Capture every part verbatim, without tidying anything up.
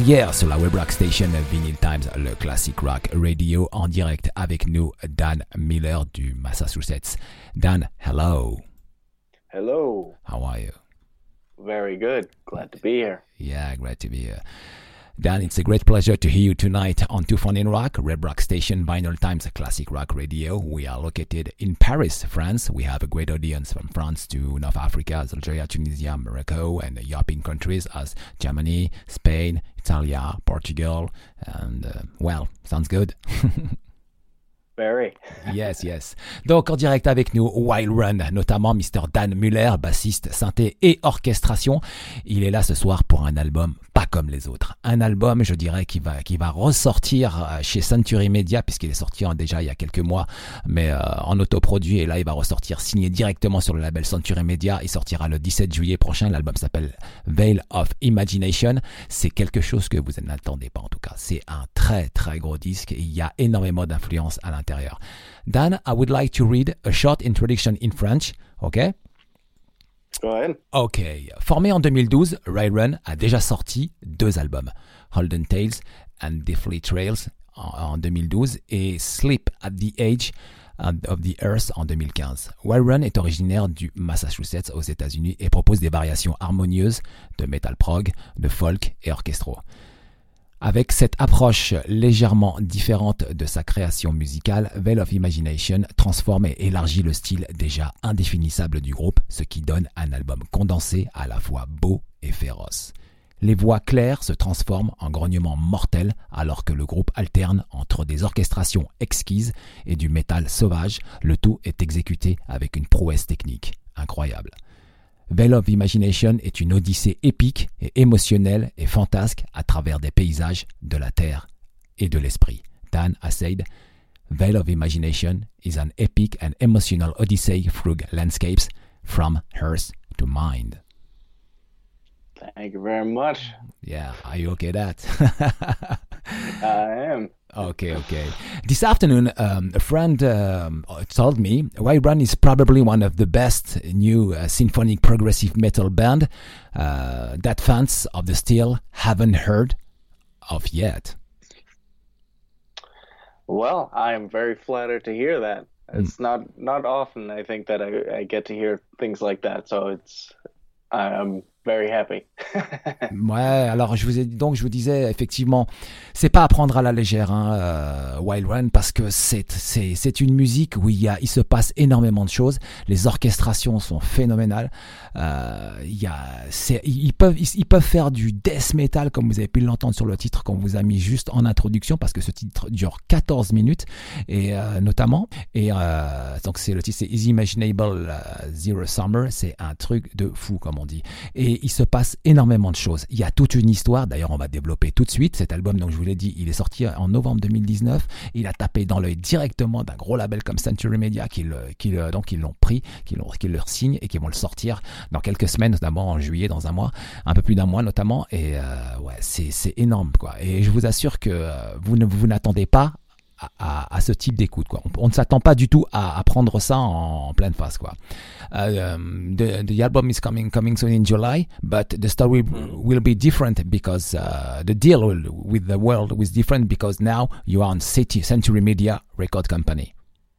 hier sur la web rock station Vinyl Times, le Classic Rock Radio, en direct avec nous, Dan Miller du Massachusetts. Dan, hello. Hello. How are you? Very good. Glad to be here. Yeah, glad to be here. Dan, it's a great pleasure to hear you tonight on Too Fun in Rock, Web Rock Station, Vinyl Times, Classic Rock Radio. We are located in Paris, France. We have a great audience from France to North Africa, Algeria, Tunisia, Morocco, and European countries as Germany, Spain, Italy, Portugal, and, uh, well, sounds good. Very. Yes, yes. Donc, en direct avec nous, Wild Run, notamment Mister Dan Muller, bassiste, synthé et orchestration. Il est là ce soir pour un album pas comme les autres. Un album, je dirais, qui va, qui va ressortir chez Century Media, puisqu'il est sorti en, déjà il y a quelques mois, mais euh, en autoproduit. Et là, il va ressortir signé directement sur le label Century Media. Il sortira le dix-sept juillet prochain. L'album s'appelle Veil of Imagination. C'est quelque chose que vous n'attendez pas, en tout cas. C'est un très, très gros disque. Il y a énormément d'influence à l'intérieur. Dan, I would like to read a short introduction in French, okay? Go ahead. Ok. Formé en deux mille douze, Wild Run a déjà sorti deux albums, Holden Tales and Deathly Trails en, en deux mille douze et Sleep at the Edge of the Earth en deux mille quinze. Wild Run est originaire du Massachusetts aux États-Unis et propose des variations harmonieuses de metal prog, de folk et orchestraux. Avec cette approche légèrement différente de sa création musicale, Veil of Imagination transforme et élargit le style déjà indéfinissable du groupe, ce qui donne un album condensé à la fois beau et féroce. Les voix claires se transforment en grognements mortels alors que le groupe alterne entre des orchestrations exquises et du métal sauvage, le tout est exécuté avec une prouesse technique incroyable. Veil of Imagination est une odyssée épique et émotionnelle et fantasque à travers des paysages de la terre et de l'esprit. Dan has said, Veil of Imagination is an epic and emotional odyssey through landscapes from earth to mind. Thank you very much. Yeah, are you okay with that? I am. Okay, okay. This afternoon, um, a friend um, told me Wild Run is probably one of the best new uh, symphonic progressive metal band uh, that fans of the style haven't heard of yet. Well, I am very flattered to hear that. It's mm. not not often I think that I, I get to hear things like that, so it's I'm very happy. Ouais, alors je vous ai donc je vous disais effectivement, c'est pas à prendre à la légère, hein, euh, Wild Run, parce que c'est c'est c'est une musique où il y a il se passe énormément de choses. Les orchestrations sont phénoménales. Euh, il y a c'est ils peuvent ils, ils peuvent faire du death metal comme vous avez pu l'entendre sur le titre qu'on vous a mis juste en introduction, parce que ce titre dure quatorze minutes et euh, notamment et euh, donc c'est le titre c'est Is Imaginable uh, Zero Summer, c'est un truc de fou comme on dit. Et il se passe énormément de choses. Il y a toute une histoire, d'ailleurs on va développer tout de suite. Cet album, donc je vous l'ai dit, il est sorti en novembre deux mille dix-neuf. Il a tapé dans l'œil directement d'un gros label comme Century Media qui, le, qui le, donc ils l'ont pris, qui, l'ont, qui leur signe et qui vont le sortir dans quelques semaines, notamment en juillet, dans un mois, un peu plus d'un mois notamment. Et euh, ouais, c'est, c'est énorme, quoi. Et je vous assure que euh, vous, ne, vous n'attendez pas À, à ce type d'écoute, quoi. On, on ne s'attend pas du tout à, à prendre ça en, en pleine face, quoi. Uh, um, the, the album is coming coming soon in July, but the story will be different because uh, the deal will, with the world was different because now you are on City Century Media record company.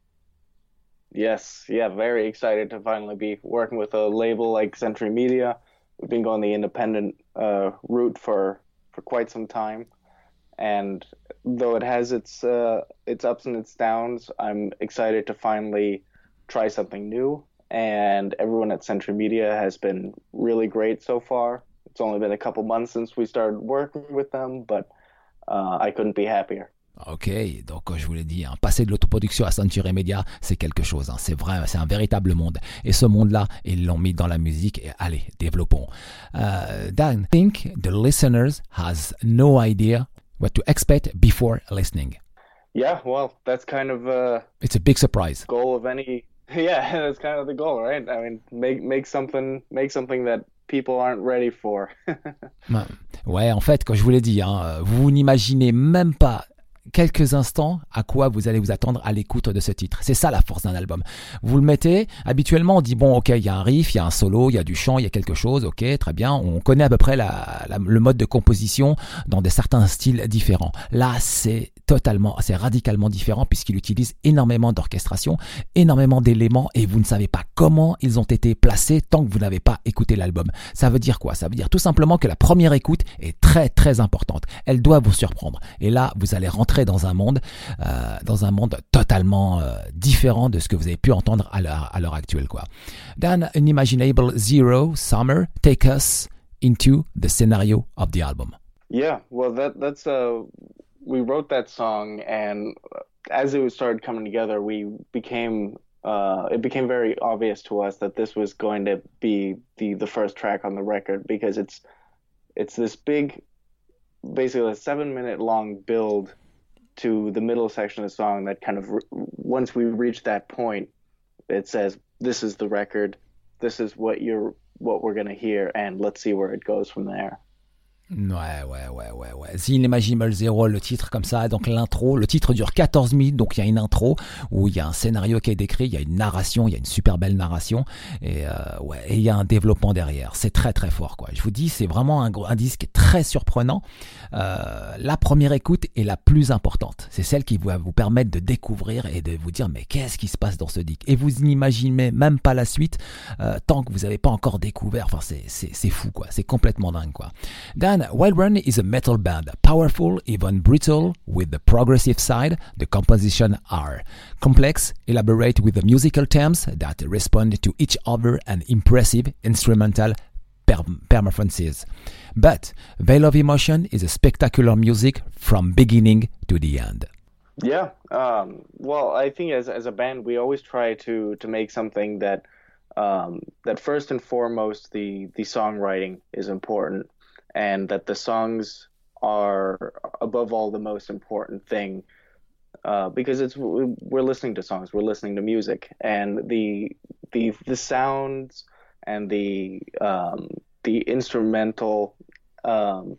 Yes, yeah, very excited to finally be working with a label like Century Media. We've been going the independent uh, route for for quite some time. And though it has its uh, its ups and its downs, I'm excited to finally try something new. And everyone at Century Media has been really great so far. It's only been a couple months since we started working with them, but uh, I couldn't be happier. Ok, donc je vous l'ai dit, hein, passer de l'autoproduction à Century Media, c'est quelque chose, hein, c'est vrai, c'est un véritable monde. Et ce monde-là, ils l'ont mis dans la musique et allez, développons. Uh, Dan, I think the listeners has no idea what to expect before listening. Yeah, well, that's kind of uh it's a big surprise. Goal of any yeah, that's kind of the goal, right? I mean, make make something make something that people aren't ready for. Ouais, en fait, comme je vous l'ai dit, hein, vous n'imaginez même pas quelques instants à quoi vous allez vous attendre à l'écoute de ce titre. C'est ça la force d'un album. Vous le mettez, habituellement on dit bon ok, il y a un riff, il y a un solo, il y a du chant, il y a quelque chose, ok, très bien, on connaît à peu près la, la, le mode de composition dans des certains styles différents. Là c'est totalement, c'est radicalement différent puisqu'il utilise énormément d'orchestration, énormément d'éléments et vous ne savez pas comment ils ont été placés tant que vous n'avez pas écouté l'album. Ça veut dire quoi? Ça veut dire tout simplement que la première écoute est très très importante. Elle doit vous surprendre. Et là, vous allez rentrer dans un monde, euh, dans un monde totalement euh, différent de ce que vous avez pu entendre à l'heure, à l'heure actuelle, quoi. Dan, Unimaginable Zero Summer, take us into the scenario of the album. Yeah, well, that that's uh, we wrote that song, and as it started coming together, we became uh, it became very obvious to us that this was going to be the the first track on the record because it's it's this big, basically a seven minute long build to the middle section of the song that kind of, once we reach that point, it says, this is the record, this is what you're, what we're going to hear, and let's see where it goes from there. Ouais, ouais, ouais, ouais, ouais. The Unimaginable Zero, le titre comme ça, donc l'intro, le titre dure quatorze minutes, donc il y a une intro où il y a un scénario qui est décrit, il y a une narration, il y a une super belle narration, et euh, ouais, et il y a un développement derrière. C'est très très fort, quoi. Je vous dis, c'est vraiment un, un disque très surprenant. Euh, la première écoute est la plus importante. C'est celle qui va vous permettre de découvrir et de vous dire, mais qu'est-ce qui se passe dans ce disque? Et vous n'imaginez même pas la suite euh, tant que vous n'avez pas encore découvert. Enfin, c'est, c'est, c'est fou, quoi. C'est complètement dingue, quoi. Dan, Wild Run is a metal band, powerful, even brittle, with the progressive side. The compositions are complex, elaborate with the musical terms that respond to each other and impressive instrumental per- performances. But Veil of Emotion is a spectacular music from beginning to the end. Yeah, um, well, I think as as a band, we always try to to make something that um, that first and foremost the the songwriting is important. And that the songs are above all the most important thing, uh, because it's we're listening to songs, we're listening to music, and the the the sounds and the um, the instrumental um,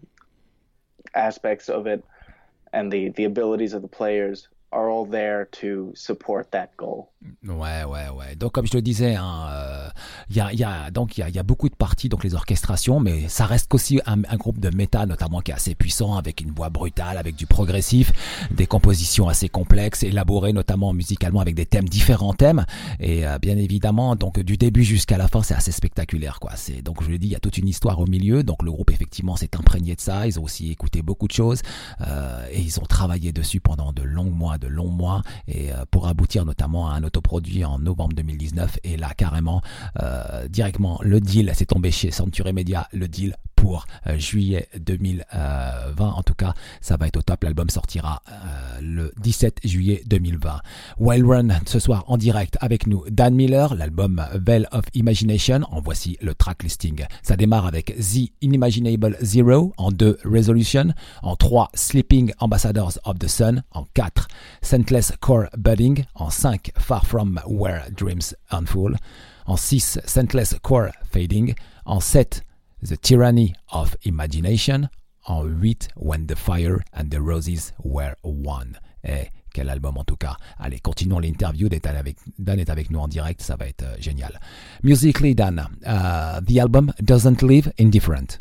aspects of it and the the abilities of the players are all there to support that goal. Ouais, ouais, ouais. Donc, comme je le disais, il hein, euh, y, a, y, a, donc, y, a, y a beaucoup de parties, donc les orchestrations, mais ça reste qu'aussi un, un groupe de métal, notamment qui est assez puissant, avec une voix brutale, avec du progressif, des compositions assez complexes, élaborées, notamment musicalement, avec des thèmes, différents thèmes. Et euh, bien évidemment, donc du début jusqu'à la fin, c'est assez spectaculaire, quoi. C'est, donc, je l'ai dit, il y a toute une histoire au milieu. Donc, le groupe, effectivement, s'est imprégné de ça. Ils ont aussi écouté beaucoup de choses euh, et ils ont travaillé dessus pendant de longs mois, de longs mois, et euh, pour aboutir notamment à un autoproduit en novembre deux mille dix-neuf. Et là, carrément, euh, directement, le deal, c'est tombé chez Century Media, le deal pour euh, juillet deux mille vingt. En tout cas, ça va être au top. L'album sortira euh, le dix-sept juillet deux mille vingt. Wild Run, ce soir en direct avec nous, Dan Miller, l'album Veil of Imagination. En voici le track listing. Ça démarre avec The Unimaginable Zero, en deux Resolution, en trois Sleeping Ambassadors of the Sun, en quatre Scentless Core Budding, en cinq Far From Where Dreams Unfold, en six Scentless Core Fading, en sept The Tyranny of Imagination, en huit When the Fire and the Roses Were One. Et quel album en tout cas. Allez, continuons l'interview. Dan est avec nous en direct, ça va être euh, génial. Musically, Dan, uh, the album doesn't leave indifferent.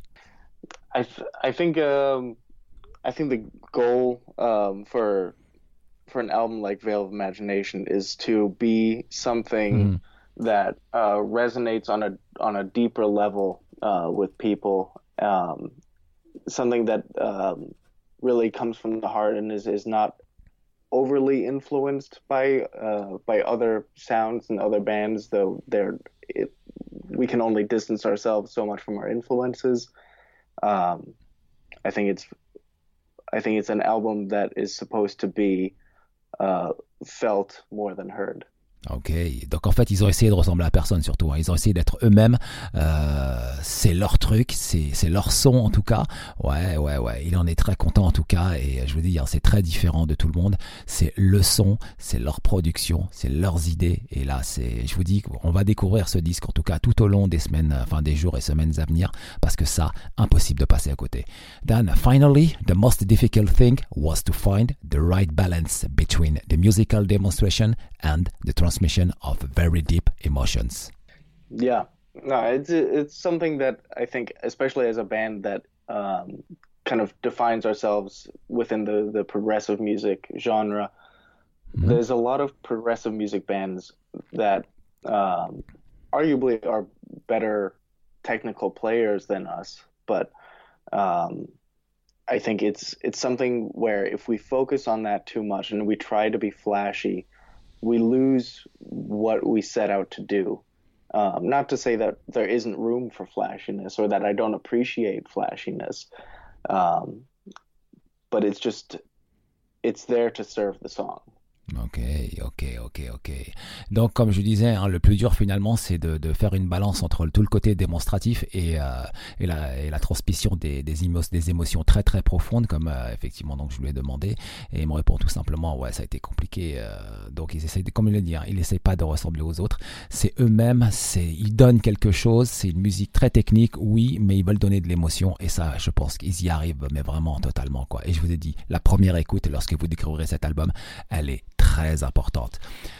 I th- I think um, I think the goal um, for for an album like Veil of Imagination is to be something mm. that uh, resonates on a on a deeper level uh, with people, um, something that um, really comes from the heart and is, is not overly influenced by uh, by other sounds and other bands, though they're it, we can only distance ourselves so much from our influences. Um, I think it's I think it's an album that is supposed to be uh, felt more than heard. Ok, donc en fait ils ont essayé de ressembler à personne surtout, hein. Ils ont essayé d'être eux-mêmes, euh, c'est leur truc, c'est, c'est leur son en tout cas, ouais ouais ouais, il en est très content en tout cas et je vous dis hein, c'est très différent de tout le monde, c'est le son, c'est leur production, c'est leurs idées et là c'est, je vous dis qu'on va découvrir ce disque en tout cas tout au long des semaines, enfin des jours et semaines à venir parce que ça, impossible de passer à côté. Then finally, the most difficult thing was to find the right balance between the musical demonstration and the transmission of very deep emotions. Yeah, no, it's it's something that I think, especially as a band that um, kind of defines ourselves within the the progressive music genre. Mm-hmm. There's a lot of progressive music bands that um, arguably are better technical players than us, but um, I think it's it's something where if we focus on that too much and we try to be flashy, we lose what we set out to do. Um, not to say that there isn't room for flashiness or that I don't appreciate flashiness, um, but it's just, it's there to serve the song. Ok, ok, ok, ok. Donc, comme je disais, hein, le plus dur finalement, c'est de, de faire une balance entre tout le côté démonstratif et, euh, et, la, et la transmission des, des, émo- des émotions très très profondes, comme euh, effectivement donc je lui ai demandé, et il me répond tout simplement, ouais, ça a été compliqué. Euh, donc ils essayent, de, comme il le dit, hein, ils n'essayent pas de ressembler aux autres. C'est eux-mêmes, c'est, ils donnent quelque chose. C'est une musique très technique, oui, mais ils veulent donner de l'émotion, et ça, je pense qu'ils y arrivent, mais vraiment totalement quoi. Et je vous ai dit, la première écoute, lorsque vous découvrirez cet album, elle est très importante.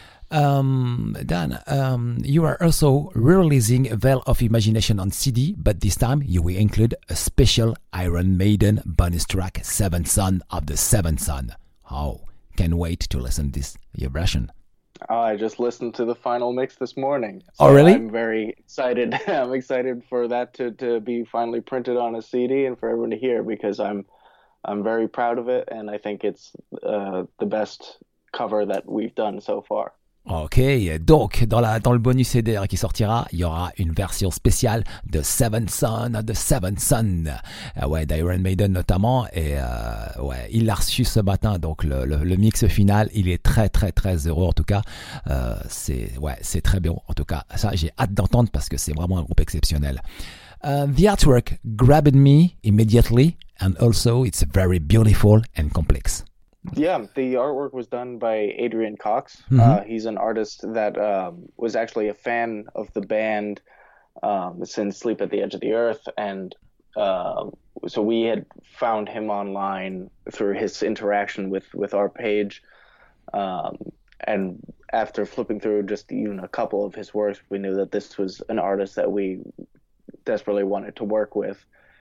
Um, Dan, um, you are also releasing Veil of Imagination on C D, but this time you will include a special Iron Maiden bonus track, Seventh Son of the Seventh Son. Oh, can't wait to listen to this your version. Oh, I just listened to the final mix this morning. So oh, really? I'm very excited. I'm excited for that to, to be finally printed on a C D and for everyone to hear because I'm I'm very proud of it and I think it's uh, the best cover that we've done so far. Ok, donc dans, la, dans le bonus C D qui sortira, il y aura une version spéciale de Seventh Son of the Seventh Son, euh, ouais, d'Iron Maiden notamment, et euh, ouais, il l'a reçu ce matin, donc le, le, le mix final, il est très très très heureux en tout cas, euh, c'est, ouais, c'est très bien en tout cas, ça j'ai hâte d'entendre parce que c'est vraiment un groupe exceptionnel. Uh, the artwork grabbed me immediately, and also it's very beautiful and complex. Yeah, the artwork was done by Adrian Cox. Mm-hmm. Uh, he's an artist that um, was actually a fan of the band um, since Sleep at the Edge of the Earth. And uh, so we had found him online through his interaction with, with our page. Um, and after flipping through just even a couple of his works, we knew that this was an artist that we desperately wanted to work with.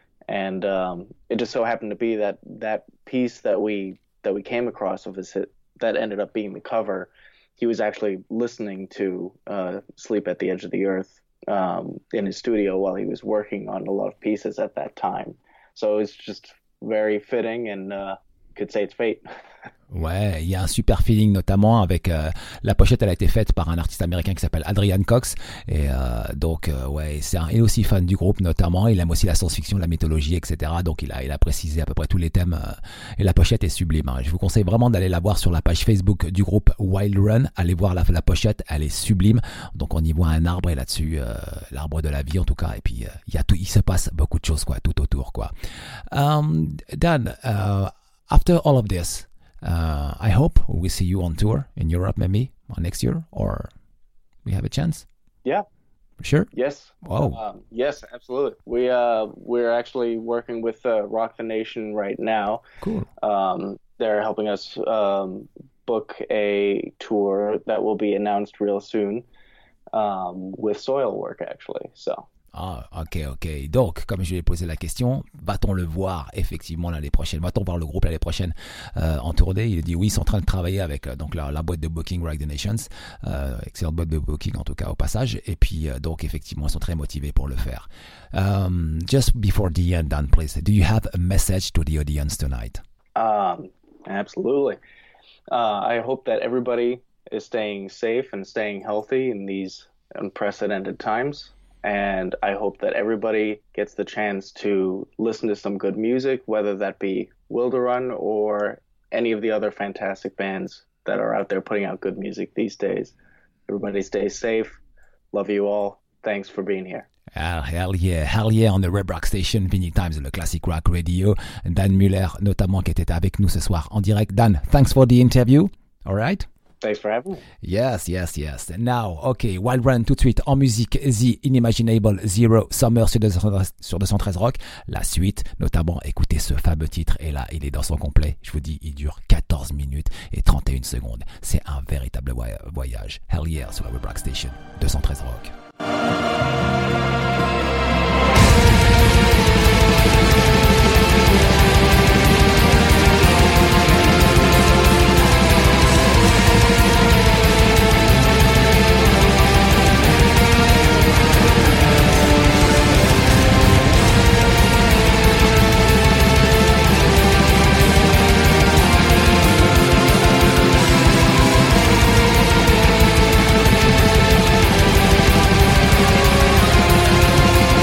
And um, it just so happened to be that that piece that we that we came across of his hit that ended up being the cover, he was actually listening to uh, Sleep at the Edge of the Earth um, in his studio while he was working on a lot of pieces at that time. So it's just very fitting and uh, could say it's fate. Ouais, il y a un super feeling notamment avec euh, la pochette, elle a été faite par un artiste américain qui s'appelle Adrian Cox et euh, donc euh, ouais, c'est un, il est aussi fan du groupe notamment, il aime aussi la science-fiction, la mythologie, et cetera. Donc il a, il a précisé à peu près tous les thèmes euh, et la pochette est sublime. Hein. Je vous conseille vraiment d'aller la voir sur la page Facebook du groupe Wild Run. Allez voir la, la pochette, elle est sublime. Donc on y voit un arbre et là-dessus euh, l'arbre de la vie en tout cas. Et puis euh, il y a tout, il se passe beaucoup de choses quoi, tout autour quoi. Um, Dan, uh, after all of this. Uh, I hope we see you on tour in Europe maybe next year, or we have a chance. Yeah. Sure. Yes. Wow. Um, yes, absolutely. We uh we're actually working with uh, Rock the Nation right now. Cool. Um, they're helping us um, book a tour that will be announced real soon um, with Soilwork actually. So. Ah, ok, ok. Donc, comme je lui ai posé la question, va-t-on le voir effectivement l'année prochaine? Va-t-on voir le groupe l'année prochaine euh, en tournée? Il a dit oui, ils sont en train de travailler avec euh, donc la, la boîte de booking Rock the Nations, euh, excellente boîte de booking en tout cas au passage. Et puis euh, donc effectivement, ils sont très motivés pour le faire. Um, just before the end, Dan, please, do you have a message to the audience tonight? Um, absolutely. Uh, I hope that everybody is staying safe and staying healthy in these unprecedented times. And I hope that everybody gets the chance to listen to some good music, whether that be Wilderun or any of the other fantastic bands that are out there putting out good music these days. everybody stay safe. Love you all. Thanks for being here. Ah, hell yeah, hell yeah, on the Web Rock Station, Vinyl Times, le Classic Rock Radio. Dan Muller, notamment, qui était avec nous ce soir en direct. Dan, thanks for the interview. All right? Thanks for having me. Yes, yes, yes. Now, ok, Wild Run tout de suite en musique, The Inimaginable Zero Summer sur deux cent treize Rock. La suite, notamment, écoutez ce fameux titre, et là, il est dans son complet. Je vous dis, il dure quatorze minutes et trente et une secondes. C'est un véritable voyage. Hell yeah, sur la Web Rock Station, deux cent treize Rock. We'll be right back.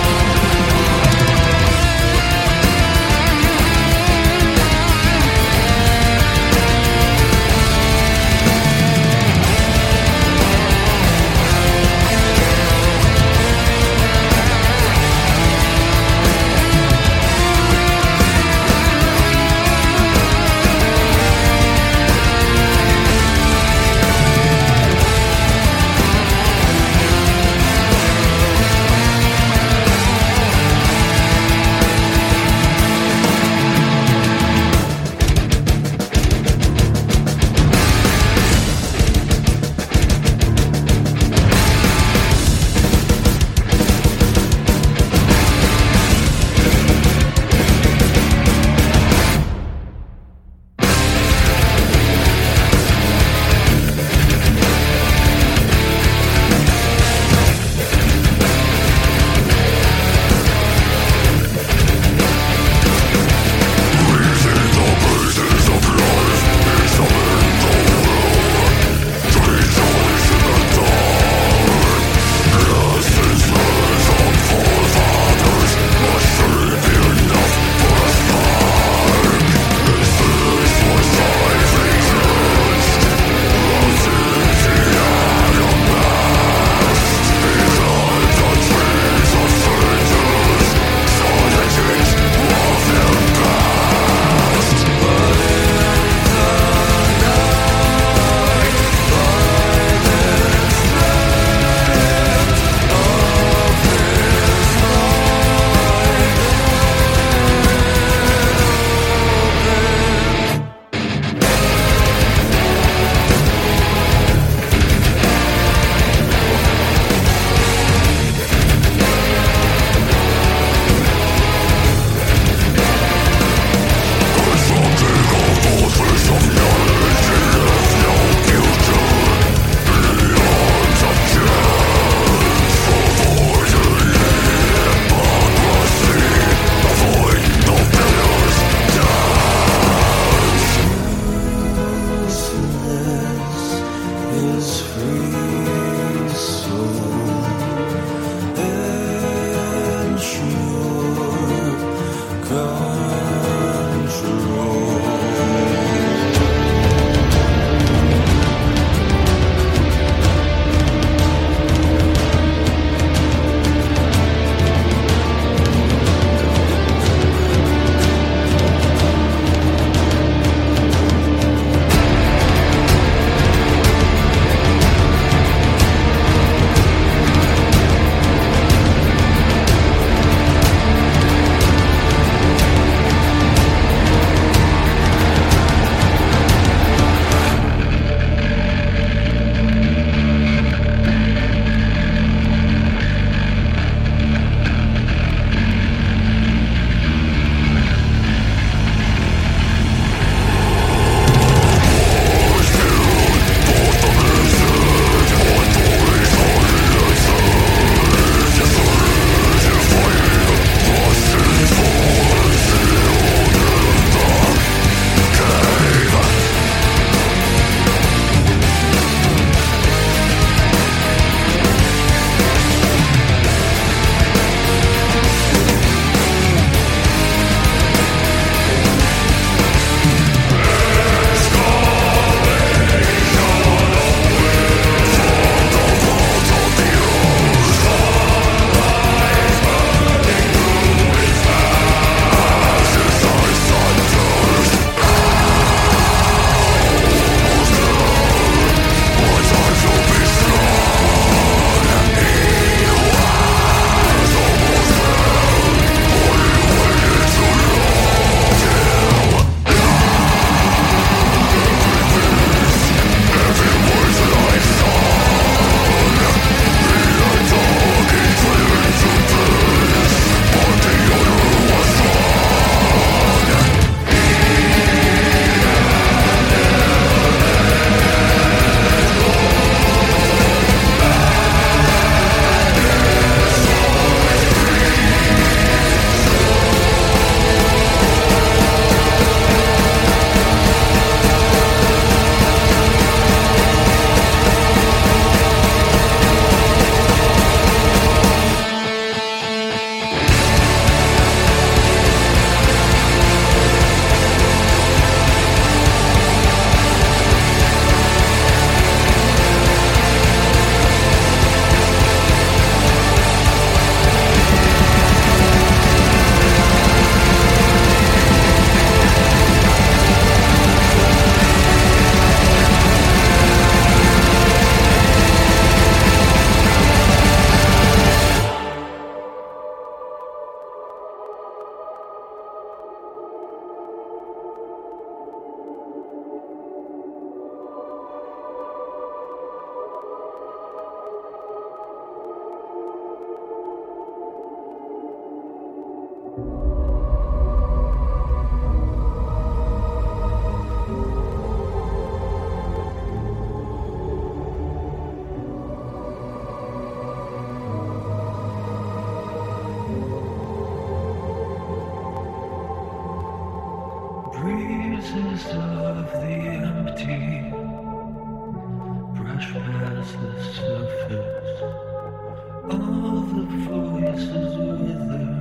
traces of the empty brush past the surface. All the voices wither,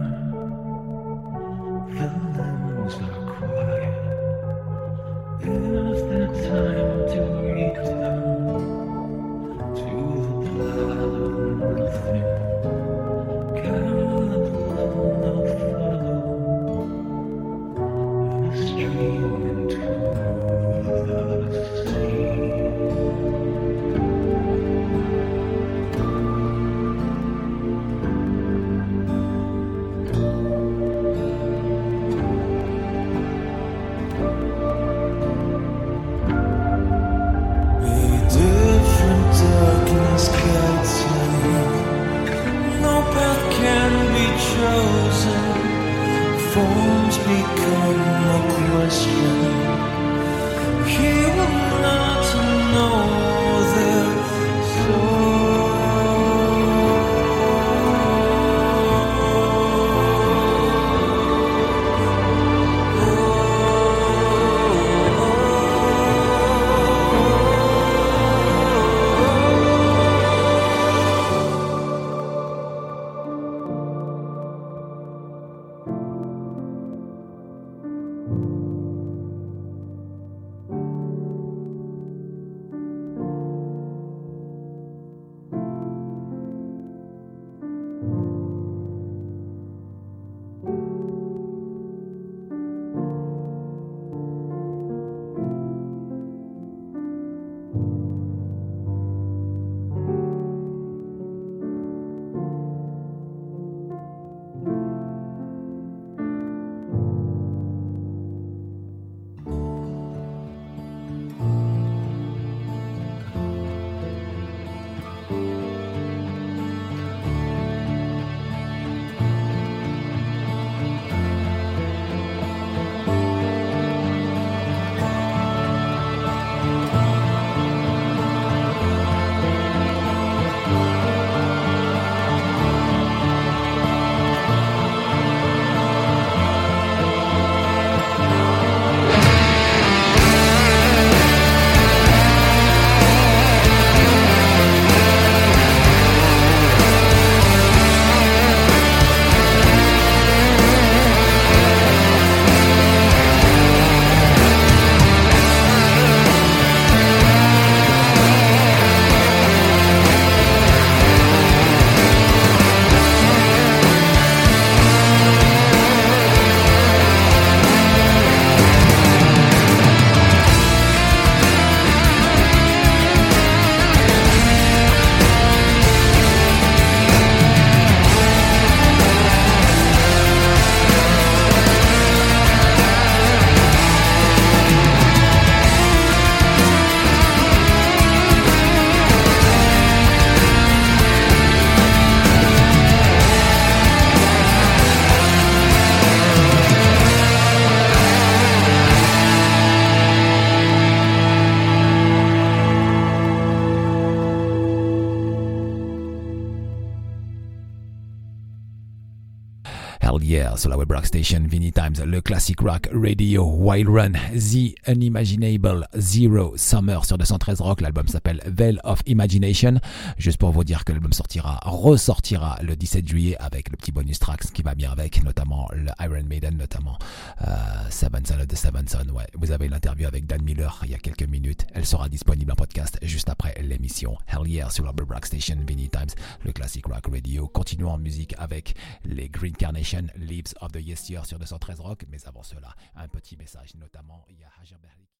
the limbs are quiet. Is there time to return to the blood of nothing? Carol alone I'll follow the stream into the sea. Forms become a question. He will not know their Yeah, sur la web rock station Vinny Times, le classic rock radio, Wild Run, The Unimaginable, Zero Summer sur deux cent treize Rock. L'album s'appelle Veil of Imagination. Juste pour vous dire que l'album sortira, ressortira le dix-sept juillet avec le petit bonus tracks qui va bien avec, notamment le Iron Maiden, notamment euh, Seven Son of the Seven Son. Ouais, vous avez l'interview avec Dan Miller il y a quelques minutes. Elle sera disponible en podcast juste après l'émission. Hell Yeah sur la web rock station Vinny Times, le classic rock radio. Continuons en musique avec les Green Carnation, Leaves of the Yesteryear sur deux cent treize Rock, mais avant cela, un petit message, notamment il y a Hajar Berry.